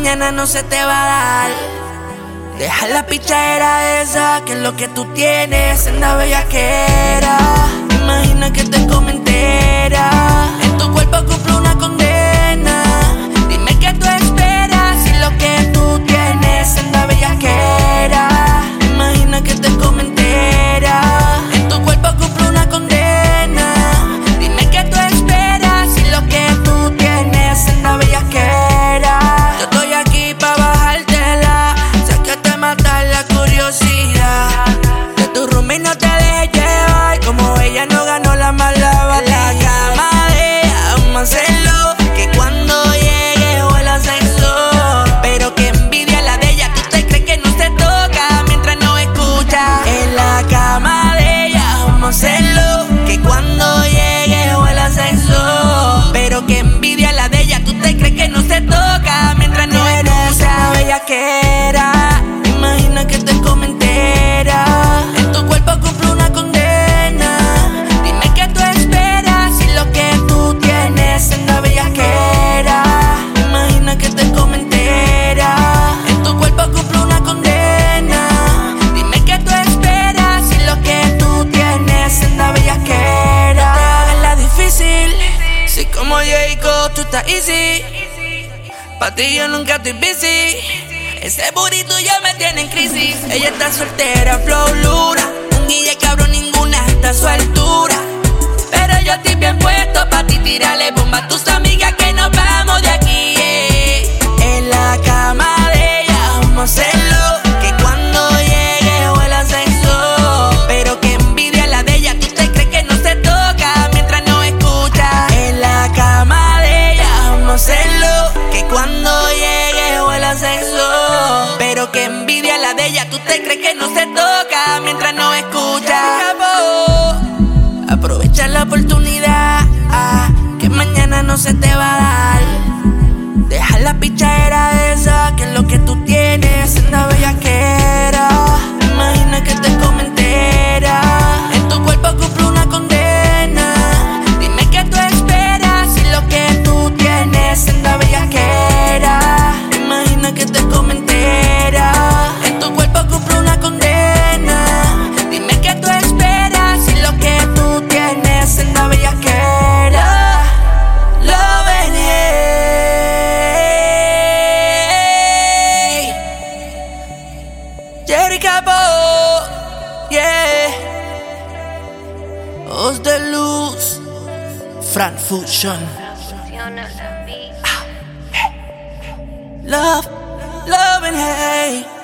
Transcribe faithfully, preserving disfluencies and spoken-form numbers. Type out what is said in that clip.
mañana no se te va a dar. Deja la pichadera esa, que es lo que tú tienes en la bellaquera. Imagina que te come entera, en tu cuerpo cumplo una condena. Dime qué tú esperas, si lo que tú tienes en la bellaquera. Imagina que te come entera, en tu cuerpo cumplo una condena. Dime qué tú esperas, si lo que tú tienes en la bellaquera. Yo estoy aquí pa' bajártela, sé que te mata la curiosidad. De tu roommate no te dejes llevar, como ella no ganó la mala batalla. En la cama de ella vamos a hacerlo, que cuando llegue huela a sexo. Pero que envidia la de ella, tú te crees que no se toca mientras no escucha. En la cama de ella vamos a hacerlo, que cuando llegue huela a sexo. Pero que envidia la de ella, tú te crees que no se toca mientras no escucha. Bellaquera, imagina que te come entera, en tu cuerpo cumplo una condena. Dime qué tú esperas, si lo que tú tienes en la bellaquera. Imagina que te come entera, en tu cuerpo cumplo una condena. Dime qué tú esperas, si lo que tú tienes en la bellaquera. No te hagas la difícil, si como Jacob tú estás easy. Pa' ti yo nunca estoy busy. Ese burrito ya me tiene en crisis. Ella está soltera, flow lura. Un guille cabrón, ninguna está a su altura. Pero yo estoy bien puesto pa' ti, tírale bomba a tus amigas que nos vamos de aquí, yeah. En la cama de ella vamos a hacerlo, que cuando llegue huela a sexo. Pero que envidia la de ella, tú te crees que no se toca mientras no escucha. En la cama de ella vamos a hacerlo, que cuando llegue huela a sexo. Pero que envidia la de ella, tú te crees que no se toca mientras no escucha. Aprovecha la oportunidad, ah, que mañana no se te va a dar. Deja la pichadera esa, que es lo que tú tienes en la bellaquera. Imagina que te come entera, en tu cuerpo cumplo una condena. Dime qué tú esperas, si lo que tú tienes en la bellaquera. Imagina que te come entera, en tu cuerpo cumplo una condena. Dime qué tú esperas, si lo que tú tienes en la bellaquera. Love and hate, Jerry Capo, yeah. Os de luz, Fran Fusion. Love, love and hate.